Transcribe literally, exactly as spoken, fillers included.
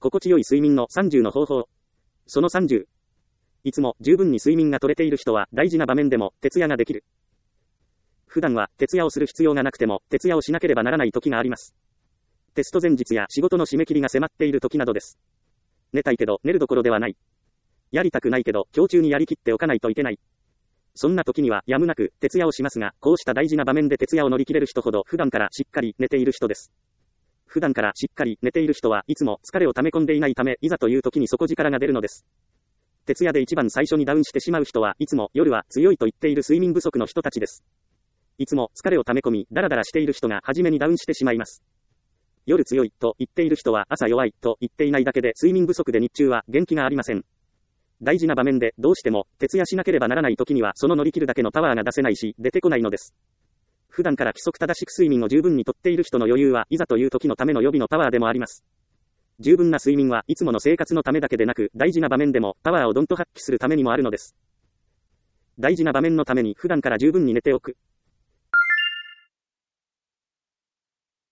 心地よい睡眠のさんじゅうの方法。そのさんじゅう。いつも十分に睡眠が取れている人は大事な場面でも徹夜ができる。普段は徹夜をする必要がなくても徹夜をしなければならない時があります。テスト前日や仕事の締め切りが迫っている時などです。寝たいけど寝るどころではない。やりたくないけど今日中にやりきっておかないといけない。そんな時にはやむなく徹夜をしますが、こうした大事な場面で徹夜を乗り切れる人ほど普段からしっかり寝ている人です。普段からしっかり寝ている人はいつも疲れを溜め込んでいないため、いざという時に底力が出るのです。徹夜で一番最初にダウンしてしまう人はいつも夜は強いと言っている睡眠不足の人たちです。いつも疲れを溜め込みダラダラしている人が初めにダウンしてしまいます。夜強いと言っている人は朝弱いと言っていないだけで睡眠不足で日中は元気がありません。大事な場面でどうしても徹夜しなければならない時にはその乗り切るだけのパワーが出せないし出てこないのです。普段から規則正しく睡眠を十分にとっている人の余裕はいざという時のための予備のパワーでもあります。十分な睡眠はいつもの生活のためだけでなく大事な場面でもパワーをどんと発揮するためにもあるのです。大事な場面のために普段から十分に寝ておく。